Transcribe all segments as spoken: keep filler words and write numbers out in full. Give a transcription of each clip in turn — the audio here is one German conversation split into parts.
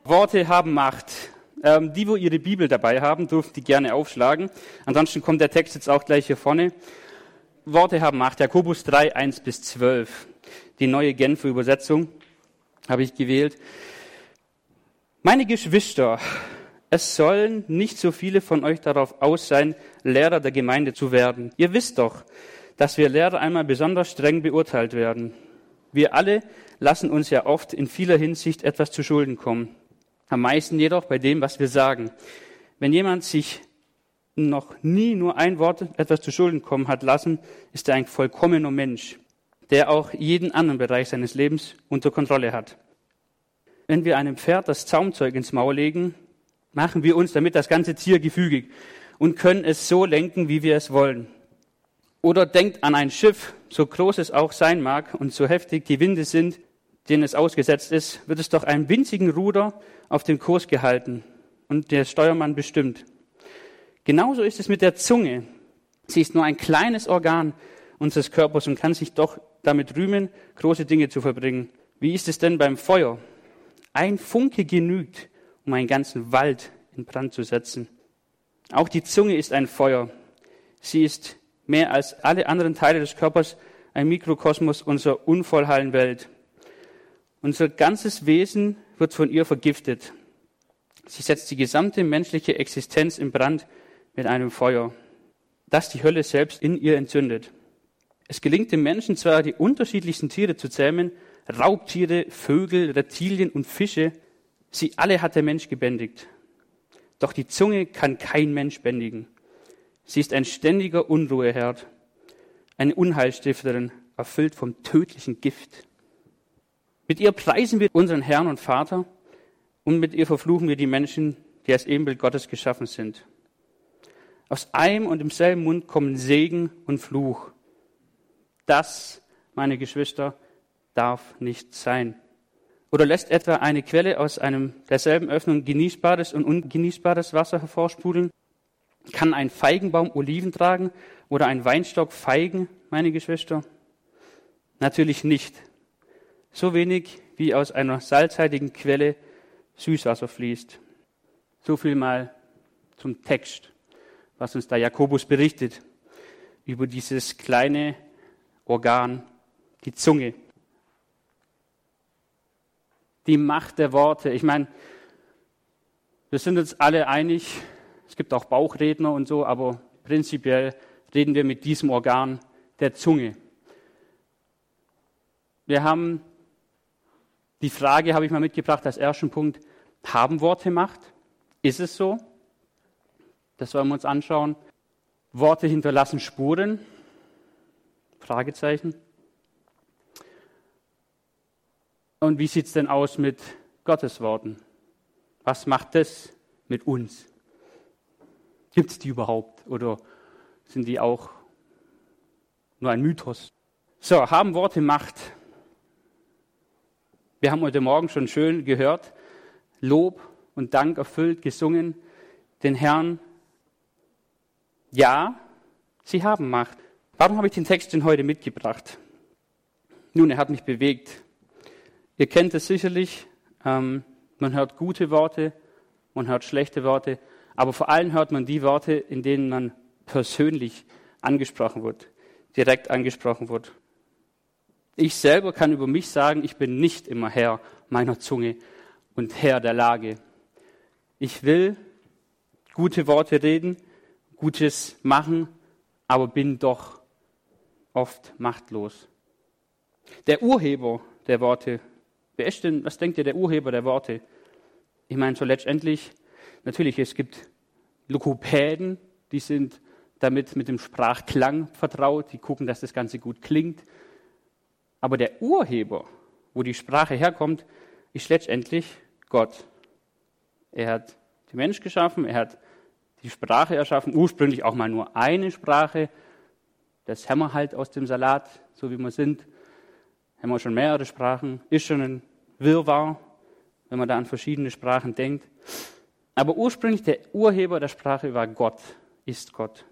Worte haben Macht. Ähm, die, wo ihre Bibel dabei haben, dürfen die gerne aufschlagen. Ansonsten kommt der Text jetzt auch gleich hier vorne. Worte haben Macht. Jakobus drei, eins bis zwölf. Die neue Genfer Übersetzung habe ich gewählt. Meine Geschwister, es sollen nicht so viele von euch darauf aus sein, Lehrer der Gemeinde zu werden. Ihr wisst doch, dass wir Lehrer einmal besonders streng beurteilt werden. Wir alle lassen uns ja oft in vieler Hinsicht etwas zu Schulden kommen. Am meisten jedoch bei dem, was wir sagen. Wenn jemand sich noch nie nur ein Wort etwas zu Schulden kommen hat lassen, ist er ein vollkommener Mensch, der auch jeden anderen Bereich seines Lebens unter Kontrolle hat. Wenn wir einem Pferd das Zaumzeug ins Maul legen, machen wir uns damit das ganze Tier gefügig und können es so lenken, wie wir es wollen. Oder denkt an ein Schiff, so groß es auch sein mag und so heftig die Winde sind, denen es ausgesetzt ist, wird es doch einem winzigen Ruder auf dem Kurs gehalten und der Steuermann bestimmt. Genauso ist es mit der Zunge. Sie ist nur ein kleines Organ unseres Körpers und kann sich doch damit rühmen, große Dinge zu verbringen. Wie ist es denn beim Feuer? Ein Funke genügt, um einen ganzen Wald in Brand zu setzen. Auch die Zunge ist ein Feuer. Sie ist mehr als alle anderen Teile des Körpers ein Mikrokosmos unserer unvollheilen Welt. Unser ganzes Wesen wird von ihr vergiftet. Sie setzt die gesamte menschliche Existenz in Brand mit einem Feuer, das die Hölle selbst in ihr entzündet. Es gelingt dem Menschen zwar, die unterschiedlichsten Tiere zu zähmen, Raubtiere, Vögel, Reptilien und Fische, sie alle hat der Mensch gebändigt. Doch die Zunge kann kein Mensch bändigen. Sie ist ein ständiger Unruheherd, eine Unheilstifterin, erfüllt vom tödlichen Gift. Mit ihr preisen wir unseren Herrn und Vater und mit ihr verfluchen wir die Menschen, die als Ebenbild Gottes geschaffen sind. Aus einem und demselben Mund kommen Segen und Fluch. Das, meine Geschwister, darf nicht sein. Oder lässt etwa eine Quelle aus einem derselben Öffnung genießbares und ungenießbares Wasser hervorsprudeln? Kann ein Feigenbaum Oliven tragen oder ein Weinstock Feigen, meine Geschwister? Natürlich nicht. So wenig wie aus einer salzhaltigen Quelle Süßwasser fließt. So viel mal zum Text, was uns da Jakobus berichtet über dieses kleine Organ, die Zunge. Die Macht der Worte. Ich meine, wir sind uns alle einig, es gibt auch Bauchredner und so, aber prinzipiell reden wir mit diesem Organ der Zunge. Wir haben die Frage, habe ich mal mitgebracht als ersten Punkt, haben Worte Macht? Ist es so? Das wollen wir uns anschauen. Worte hinterlassen Spuren? Fragezeichen. Und wie sieht es denn aus mit Gottes Worten? Was macht das mit uns? Gibt es die überhaupt? Oder sind die auch nur ein Mythos? So, haben Worte Macht? Wir haben heute Morgen schon schön gehört, Lob und Dank erfüllt, gesungen, den Herrn. Ja, sie haben Macht. Warum habe ich den Text denn heute mitgebracht? Nun, er hat mich bewegt. Ihr kennt es sicherlich, ähm, man hört gute Worte, man hört schlechte Worte, aber vor allem hört man die Worte, in denen man persönlich angesprochen wird, direkt angesprochen wird. Ich selber kann über mich sagen, ich bin nicht immer Herr meiner Zunge und Herr der Lage. Ich will gute Worte reden, Gutes machen, aber bin doch oft machtlos. Der Urheber der Worte, wer ist denn, was denkt ihr, der Urheber der Worte? Ich meine, so letztendlich, natürlich, es gibt Logopäden, die sind damit mit dem Sprachklang vertraut, die gucken, dass das Ganze gut klingt. Aber der Urheber, wo die Sprache herkommt, ist letztendlich Gott. Er hat den Mensch geschaffen, er hat die Sprache erschaffen, ursprünglich auch mal nur eine Sprache. Das haben wir halt aus dem Salat, so wie wir sind. Haben wir schon mehrere Sprachen, ist schon ein Wirrwarr, wenn man da an verschiedene Sprachen denkt. Aber ursprünglich der Urheber der Sprache war Gott, ist Gott.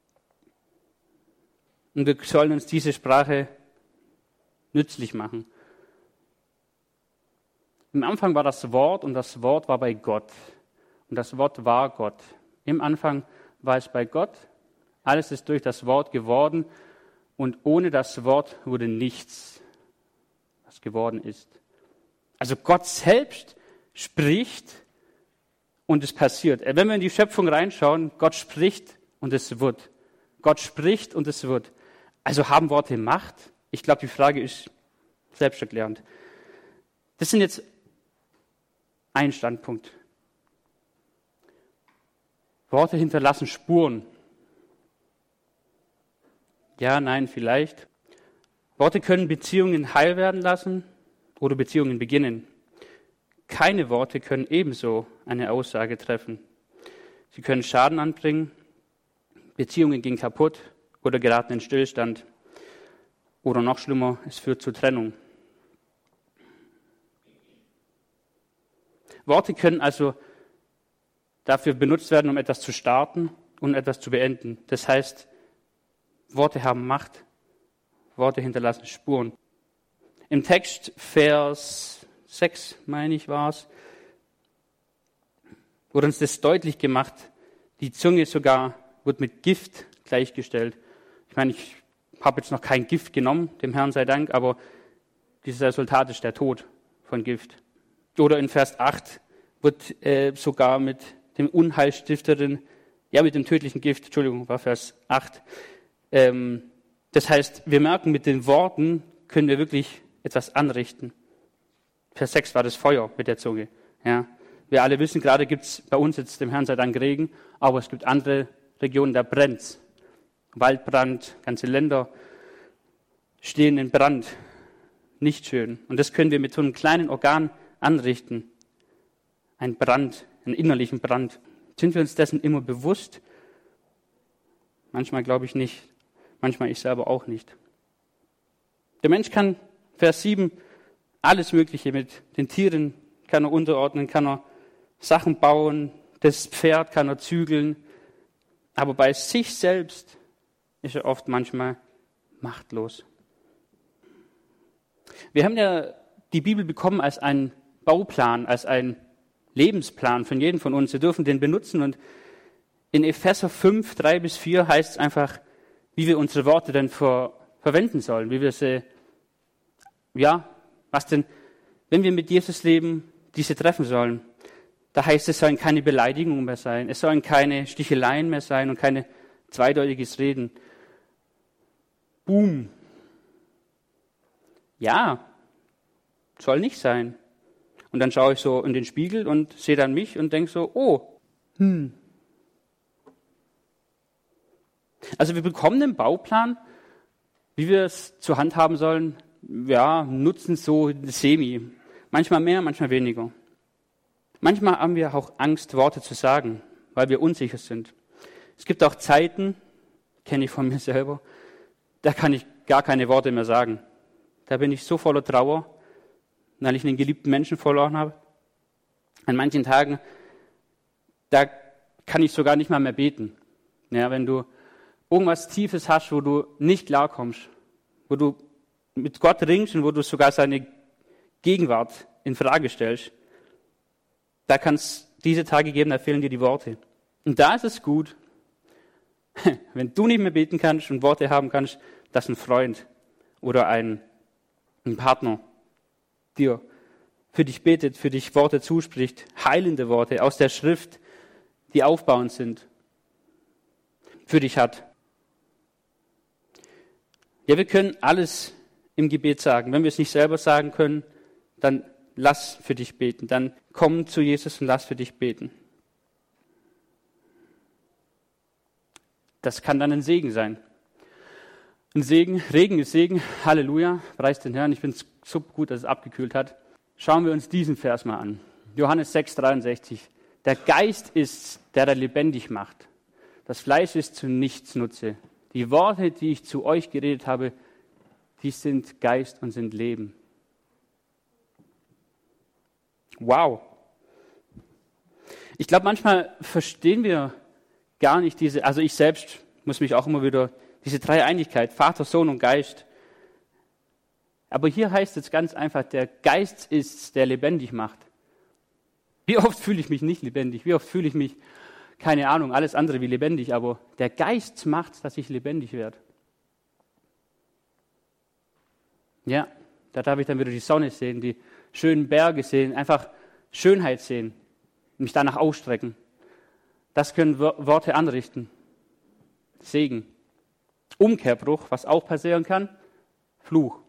Und wir sollen uns diese Sprache nützlich machen. Im Anfang war das Wort und das Wort war bei Gott. Und das Wort war Gott. Im Anfang war es bei Gott. Alles ist durch das Wort geworden. Und ohne das Wort wurde nichts, was geworden ist. Also Gott selbst spricht und es passiert. Wenn wir in die Schöpfung reinschauen, Gott spricht und es wird. Gott spricht und es wird. Also haben Worte Macht? Ich glaube, die Frage ist selbsterklärend. Das sind jetzt ein Standpunkt. Worte hinterlassen Spuren. Ja, nein, vielleicht. Worte können Beziehungen heil werden lassen oder Beziehungen beginnen. Keine Worte können ebenso eine Aussage treffen. Sie können Schaden anbringen, Beziehungen gehen kaputt oder geraten in Stillstand. Oder noch schlimmer, es führt zur Trennung. Worte können also dafür benutzt werden, um etwas zu starten und etwas zu beenden. Das heißt, Worte haben Macht, Worte hinterlassen Spuren. Im Text, Vers sechs, meine ich, war es, wurde uns das deutlich gemacht. Die Zunge sogar wird mit Gift gleichgestellt. Ich meine, ich habe jetzt noch kein Gift genommen, dem Herrn sei Dank, aber dieses Resultat ist der Tod von Gift. Oder in Vers acht wird äh, sogar mit dem Unheilstifterin, ja mit dem tödlichen Gift, Entschuldigung, war Vers acht. Ähm, das heißt, wir merken, mit den Worten können wir wirklich etwas anrichten. Vers sechs war das Feuer mit der Zunge. Ja. Wir alle wissen, gerade gibt es bei uns jetzt dem Herrn sei Dank Regen, aber es gibt andere Regionen, da brennt's. Waldbrand, ganze Länder stehen in Brand. Nicht schön. Und das können wir mit so einem kleinen Organ anrichten. Ein Brand, einen innerlichen Brand. Sind wir uns dessen immer bewusst? Manchmal glaube ich nicht. Manchmal ich selber auch nicht. Der Mensch kann, Vers sieben, alles Mögliche mit den Tieren kann er unterordnen, kann er Sachen bauen, das Pferd kann er zügeln. Aber bei sich selbst ist er oft manchmal machtlos. Wir haben ja die Bibel bekommen als einen Bauplan, als einen Lebensplan von jedem von uns. Wir dürfen den benutzen und in Epheser fünf, drei bis vier heißt es einfach, wie wir unsere Worte denn ver, verwenden sollen, wie wir sie, ja, was denn, wenn wir mit Jesus leben, diese treffen sollen. Da heißt es, es sollen keine Beleidigungen mehr sein, es sollen keine Sticheleien mehr sein und keine zweideutiges Reden. Boom. Ja, soll nicht sein. Und dann schaue ich so in den Spiegel und sehe dann mich und denke so, oh, hm. Also wir bekommen einen Bauplan, wie wir es zur Hand haben sollen. Ja, nutzen so semi. Manchmal mehr, manchmal weniger. Manchmal haben wir auch Angst, Worte zu sagen, weil wir unsicher sind. Es gibt auch Zeiten, kenne ich von mir selber, da kann ich gar keine Worte mehr sagen. Da bin ich so voller Trauer, weil ich einen geliebten Menschen verloren habe. An manchen Tagen, da kann ich sogar nicht mal mehr beten. Ja, wenn du irgendwas Tiefes hast, wo du nicht klarkommst, wo du mit Gott ringst und wo du sogar seine Gegenwart in Frage stellst, da kann es diese Tage geben, da fehlen dir die Worte. Und da ist es gut, wenn du nicht mehr beten kannst und Worte haben kannst, dass ein Freund oder ein, ein Partner dir für dich betet, für dich Worte zuspricht, heilende Worte aus der Schrift, die aufbauend sind, für dich hat. Ja, wir können alles im Gebet sagen. Wenn wir es nicht selber sagen können, dann lass für dich beten. Dann komm zu Jesus und lass für dich beten. Das kann dann ein Segen sein. Ein Segen, Regen ist Segen. Halleluja, preis den Herrn. Ich finde es so gut, dass es abgekühlt hat. Schauen wir uns diesen Vers mal an. Johannes sechs, dreiundsechzig. Der Geist ist, der da lebendig macht. Das Fleisch ist zu nichts Nutze. Die Worte, die ich zu euch geredet habe, die sind Geist und sind Leben. Wow. Ich glaube, manchmal verstehen wir gar nicht diese, also ich selbst muss mich auch immer wieder, diese Dreieinigkeit, Vater, Sohn und Geist. Aber hier heißt es ganz einfach, der Geist ist's, der lebendig macht. Wie oft fühle ich mich nicht lebendig? Wie oft fühle ich mich, keine Ahnung, alles andere wie lebendig, aber der Geist macht, dass ich lebendig werde. Ja, da darf ich dann wieder die Sonne sehen, die schönen Berge sehen, einfach Schönheit sehen, mich danach ausstrecken. Das können Worte anrichten. Segen. Umkehrbruch, was auch passieren kann, Fluch.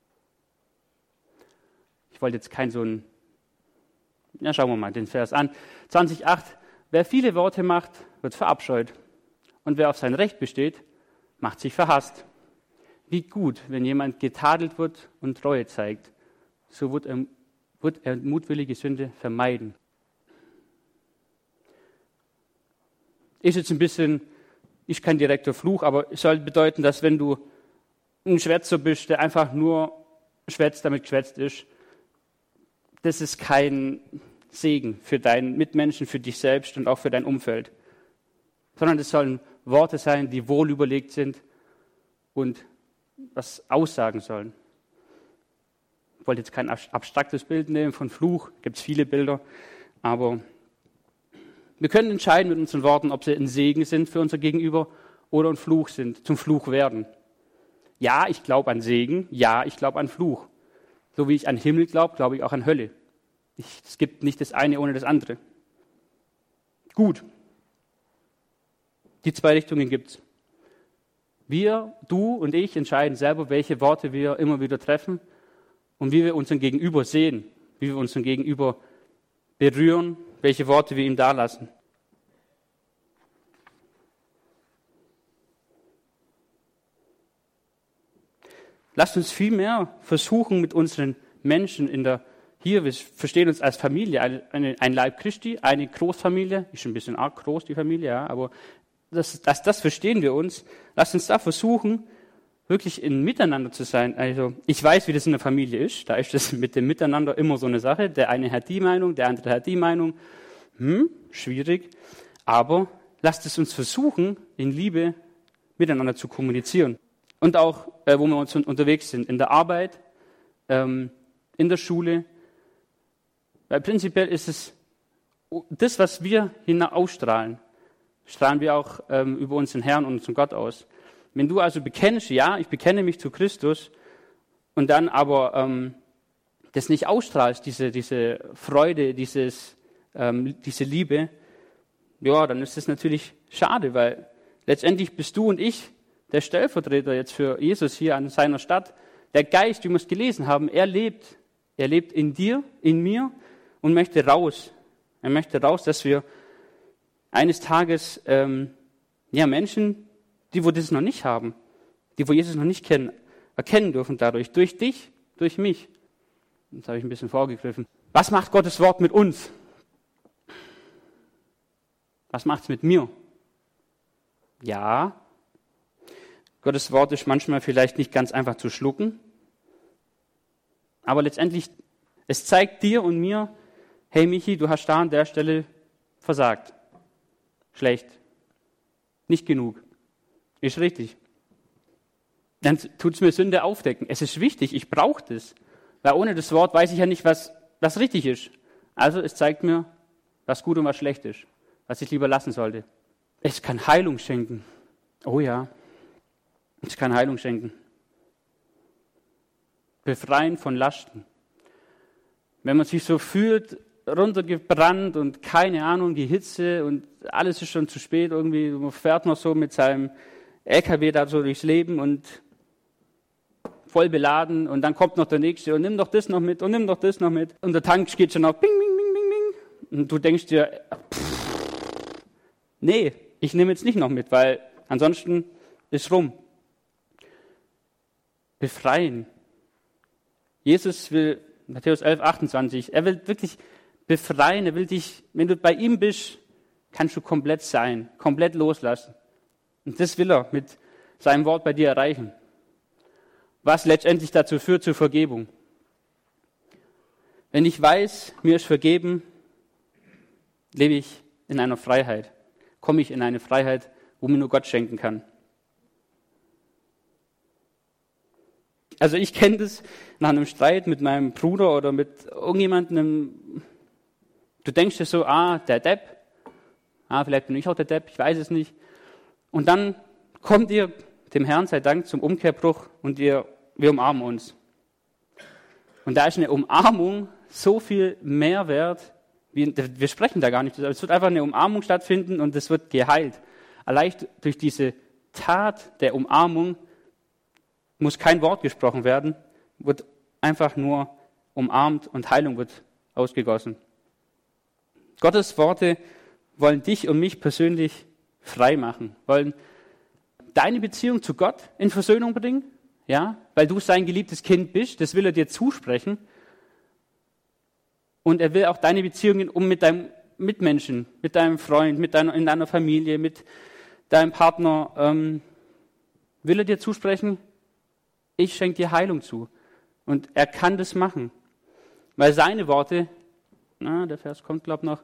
Ich wollte jetzt kein so ein, ja, schauen wir mal den Vers an. zwanzig acht, wer viele Worte macht, wird verabscheut. Und wer auf sein Recht besteht, macht sich verhasst. Wie gut, wenn jemand getadelt wird und Treue zeigt. So wird er, wird er mutwillige Sünde vermeiden. Ist jetzt ein bisschen, ist kein direkter Fluch, aber es soll bedeuten, dass wenn du ein Schwätzer bist, der einfach nur schwätzt, damit geschwätzt ist, das ist kein Segen für deinen Mitmenschen, für dich selbst und auch für dein Umfeld. Sondern es sollen Worte sein, die wohl überlegt sind und was aussagen sollen. Ich wollte jetzt kein abstraktes Bild nehmen von Fluch, gibt es viele Bilder, aber wir können entscheiden mit unseren Worten, ob sie ein Segen sind für unser Gegenüber oder ein Fluch sind, zum Fluch werden. Ja, ich glaube an Segen, ja, ich glaube an Fluch. So wie ich an Himmel glaube, glaube ich auch an Hölle. Ich, es gibt nicht das eine ohne das andere. Gut. Die zwei Richtungen gibt es. Wir, du und ich entscheiden selber, welche Worte wir immer wieder treffen und wie wir unseren Gegenüber sehen, wie wir unseren Gegenüber berühren, welche Worte wir ihm dalassen. Lasst uns vielmehr versuchen, mit unseren Menschen in der, hier, wir verstehen uns als Familie, eine, eine, ein Leib Christi, eine Großfamilie, ist schon ein bisschen arg groß, die Familie, ja, aber das, das, das verstehen wir uns. Lasst uns da versuchen, wirklich in Miteinander zu sein. Also ich weiß, wie das in der Familie ist. Da ist das mit dem Miteinander immer so eine Sache. Der eine hat die Meinung, der andere hat die Meinung. Hm, schwierig. Aber lasst es uns versuchen, in Liebe miteinander zu kommunizieren. Und auch, äh, wo wir uns unterwegs sind, in der Arbeit, ähm, in der Schule. Weil prinzipiell ist es das, was wir hinaus ausstrahlen, strahlen wir auch ähm, über unseren Herrn und unseren Gott aus. Wenn du also bekennst, ja, ich bekenne mich zu Christus, und dann aber ähm, das nicht ausstrahlst, diese, diese Freude, dieses, ähm, diese Liebe, ja, dann ist das natürlich schade, weil letztendlich bist du und ich der Stellvertreter jetzt für Jesus hier an seiner Stadt. Der Geist, wie wir es gelesen haben, er lebt. Er lebt in dir, in mir und möchte raus. Er möchte raus, dass wir eines Tages ähm, ja, Menschen, die wo das noch nicht haben, die wo Jesus noch nicht kennen, erkennen dürfen dadurch, durch dich, durch mich. Jetzt habe ich ein bisschen vorgegriffen. Was macht Gottes Wort mit uns? Was macht es mit mir? Ja, Gottes Wort ist manchmal vielleicht nicht ganz einfach zu schlucken, aber letztendlich, es zeigt dir und mir, hey Michi, du hast da an der Stelle versagt. Schlecht. Nicht genug. Ist richtig. Dann tut es mir Sünde aufdecken. Es ist wichtig, ich brauche das. Weil ohne das Wort weiß ich ja nicht, was, was richtig ist. Also es zeigt mir, was gut und was schlecht ist. Was ich lieber lassen sollte. Es kann Heilung schenken. Oh ja. Es kann Heilung schenken. Befreien von Lasten. Wenn man sich so fühlt, runtergebrannt und keine Ahnung, die Hitze und alles ist schon zu spät irgendwie. Man fährt noch so mit seinem L K W da so durchs Leben und voll beladen und dann kommt noch der Nächste und nimm doch das noch mit und nimm doch das noch mit. Und der Tank geht schon auf, bing, bing, bing, bing, bing. Und du denkst dir, pff, nee, ich nehme jetzt nicht noch mit, weil ansonsten ist rum. Befreien. Jesus will, Matthäus elf, achtundzwanzig, er will wirklich befreien, er will dich, wenn du bei ihm bist, kannst du komplett sein, komplett loslassen. Und das will er mit seinem Wort bei dir erreichen. Was letztendlich dazu führt zur Vergebung. Wenn ich weiß, mir ist vergeben, lebe ich in einer Freiheit. Komme ich in eine Freiheit, wo mir nur Gott schenken kann. Also ich kenne das nach einem Streit mit meinem Bruder oder mit irgendjemandem. Du denkst dir so, ah, der Depp. Ah, vielleicht bin ich auch der Depp, ich weiß es nicht. Und dann kommt ihr dem Herrn sei Dank zum Umkehrbruch und ihr, wir umarmen uns. Und da ist eine Umarmung so viel mehr wert. Wir, wir sprechen da gar nicht. Es wird einfach eine Umarmung stattfinden und es wird geheilt. Allein durch diese Tat der Umarmung muss kein Wort gesprochen werden, wird einfach nur umarmt und Heilung wird ausgegossen. Gottes Worte wollen dich und mich persönlich frei machen, wollen deine Beziehung zu Gott in Versöhnung bringen, ja, weil du sein geliebtes Kind bist, das will er dir zusprechen. Und er will auch deine Beziehungen um mit deinem Mitmenschen, mit deinem Freund, mit deiner, in deiner Familie, mit deinem Partner, ähm, will er dir zusprechen, ich schenke dir Heilung zu. Und er kann das machen, weil seine Worte, na, der Vers kommt, glaube ich, noch,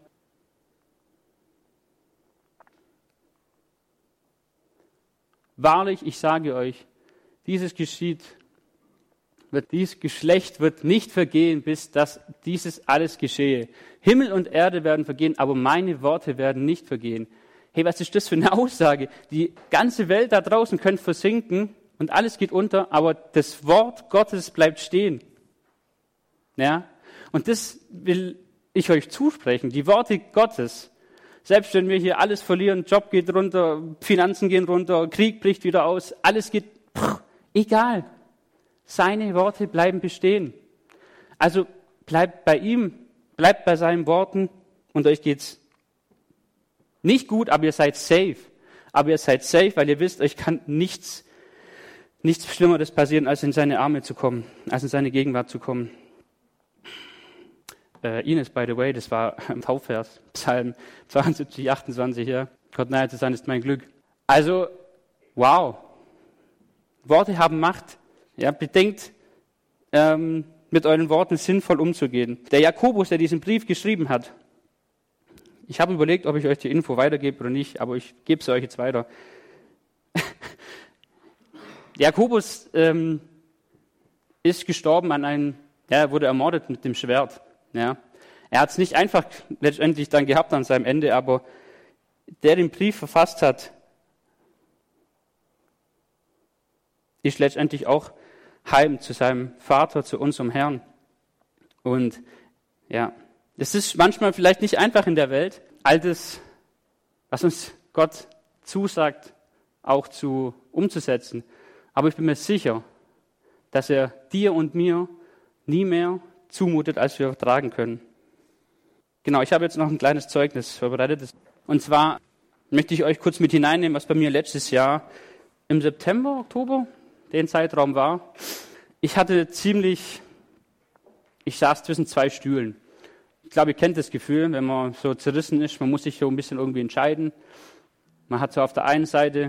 wahrlich, ich sage euch, dieses geschieht, wird dieses Geschlecht wird nicht vergehen, bis dass dieses alles geschehe. Himmel und Erde werden vergehen, aber meine Worte werden nicht vergehen. Hey, was ist das für eine Aussage? Die ganze Welt da draußen könnte versinken und alles geht unter, aber das Wort Gottes bleibt stehen. Ja? Und das will ich euch zusprechen. Die Worte Gottes. Selbst wenn wir hier alles verlieren, Job geht runter, Finanzen gehen runter, Krieg bricht wieder aus, alles geht, pff, egal. Seine Worte bleiben bestehen. Also bleibt bei ihm, bleibt bei seinen Worten und euch geht's nicht gut, aber ihr seid safe. Aber ihr seid safe, weil ihr wisst, euch kann nichts, nichts Schlimmeres passieren, als in seine Arme zu kommen, als in seine Gegenwart zu kommen. Äh, Ines, by the way, das war im Taufvers, Psalm zweiundsiebzig, achtundzwanzig, ja. Gott nahe zu sein ist mein Glück. Also, wow. Worte haben Macht. Ja, bedenkt, ähm, mit euren Worten sinnvoll umzugehen. Der Jakobus, der diesen Brief geschrieben hat, ich habe überlegt, ob ich euch die Info weitergebe oder nicht, aber ich gebe sie euch jetzt weiter. Jakobus ähm, ist gestorben an einem, ja, er wurde ermordet mit dem Schwert. Ja. Er hat es nicht einfach letztendlich dann gehabt an seinem Ende, aber der den Brief verfasst hat, ist letztendlich auch heim zu seinem Vater, zu unserem Herrn. Und ja, es ist manchmal vielleicht nicht einfach in der Welt, all das, was uns Gott zusagt, auch zu umzusetzen. Aber ich bin mir sicher, dass er dir und mir nie mehr zumutet, als wir tragen können. Genau, ich habe jetzt noch ein kleines Zeugnis vorbereitet. Und zwar möchte ich euch kurz mit hineinnehmen, was bei mir letztes Jahr im September, Oktober, den Zeitraum war. Ich hatte ziemlich, ich saß zwischen zwei Stühlen. Ich glaube, ihr kennt das Gefühl, wenn man so zerrissen ist, man muss sich so ein bisschen irgendwie entscheiden. Man hat so auf der einen Seite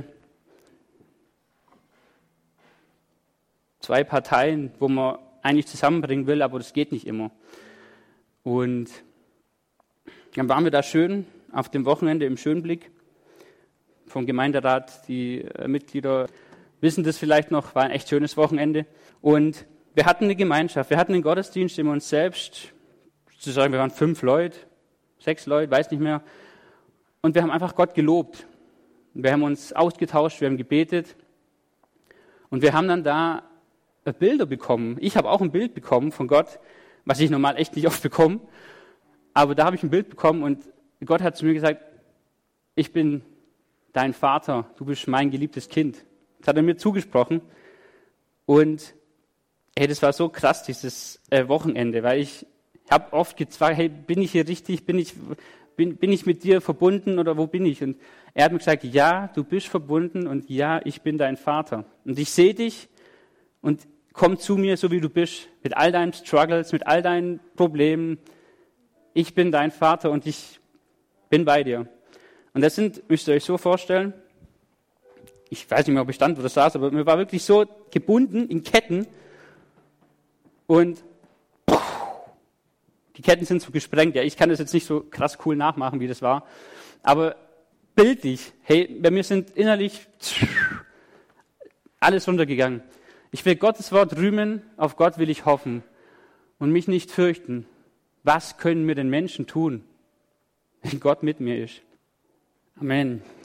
zwei Parteien, wo man eigentlich zusammenbringen will, aber das geht nicht immer. Und dann waren wir da schön auf dem Wochenende im Schönblick vom Gemeinderat. Die äh, Mitglieder wissen das vielleicht noch, war ein echt schönes Wochenende. Und wir hatten eine Gemeinschaft, wir hatten einen Gottesdienst, in uns selbst, sozusagen, wir waren fünf Leute, sechs Leute, weiß nicht mehr. Und wir haben einfach Gott gelobt. Wir haben uns ausgetauscht, wir haben gebetet. Und wir haben dann da Bilder bekommen. Ich habe auch ein Bild bekommen von Gott, was ich normal echt nicht oft bekomme. Aber da habe ich ein Bild bekommen und Gott hat zu mir gesagt, ich bin dein Vater, du bist mein geliebtes Kind. Das hat er mir zugesprochen. Und hey, das war so krass, dieses äh, Wochenende, weil ich habe oft gefragt, hey, bin ich hier richtig, bin ich, bin, bin ich mit dir verbunden oder wo bin ich? Und er hat mir gesagt, ja, du bist verbunden und ja, ich bin dein Vater. Und ich sehe dich und komm zu mir, so wie du bist, mit all deinen Struggles, mit all deinen Problemen. Ich bin dein Vater und ich bin bei dir. Und das sind, müsst ihr euch so vorstellen, ich weiß nicht mehr, ob ich stand oder saß, aber mir war wirklich so gebunden in Ketten und die Ketten sind so gesprengt. Ja, ich kann das jetzt nicht so krass cool nachmachen, wie das war, aber bildlich, hey, bei mir sind innerlich alles runtergegangen. Ich will Gottes Wort rühmen, auf Gott will ich hoffen und mich nicht fürchten. Was können mir denn Menschen tun, wenn Gott mit mir ist? Amen.